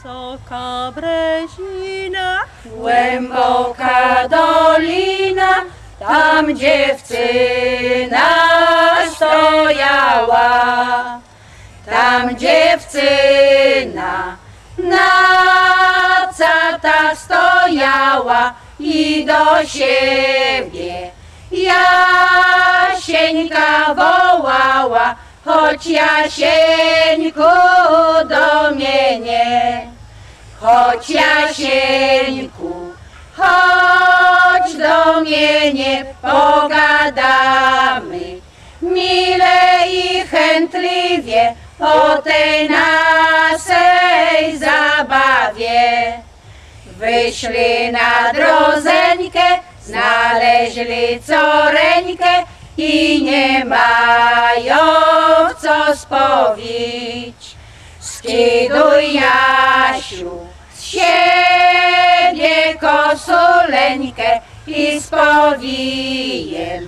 wysoka Brezina, głęboka dolina, tam dziewczyna stojała. Tam dziewczyna na cata stojała i do siebie Jasieńka wołała, choć Jasieńku do mnie nie. Choć Jasieńku, chodź do mnie nie, pogadamy mile i chętliwie o tej naszej zabawie. Wyszli na drozeńkę, znaleźli coreńkę i nie mają w co spowić. Skiduj, Jasiu, z siebie kosuleńkę i z powijem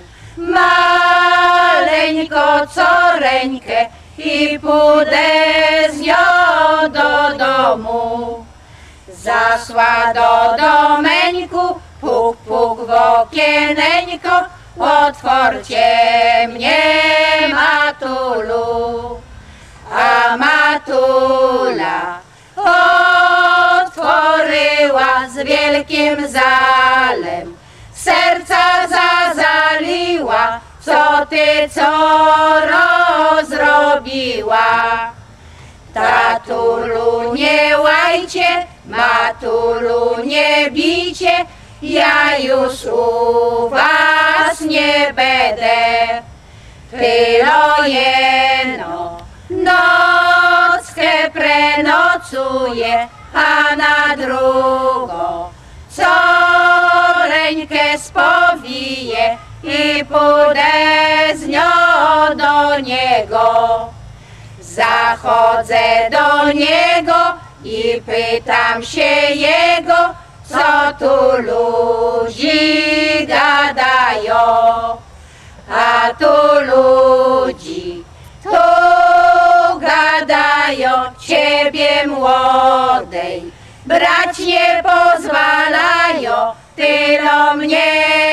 maleńko coreńkę i pójdę z nią do domu. Zasła do domeńku, puk, puk w okieneńko, otworcie mnie, matulu. A matula otworzyła z wielkim zalem, serca zazaliła, co ty co rozrobiła. Tatulu nie łajcie, matulu nie bijcie, ja już u was nie będę. Tylo jeno nockę prenocuję, a na drugą coreńkę spowiję i pójdę z nią do niego. Zachodzę do niego i pytam się jego, co tu ludzi gadają. A tu ludzi, tu gadają, ciebie młodej brać nie pozwalają, tylo mnie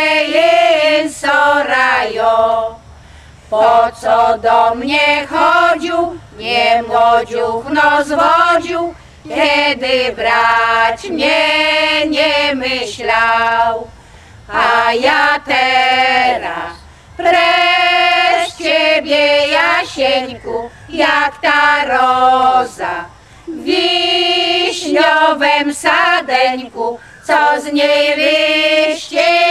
sorają. Po co do mnie chodził, nie młodziuch no zwodził, kiedy brać mnie nie myślał. A ja teraz precz ciebie, Jasieńku, jak ta roza w wiśniowym sadeńku, co z niej liście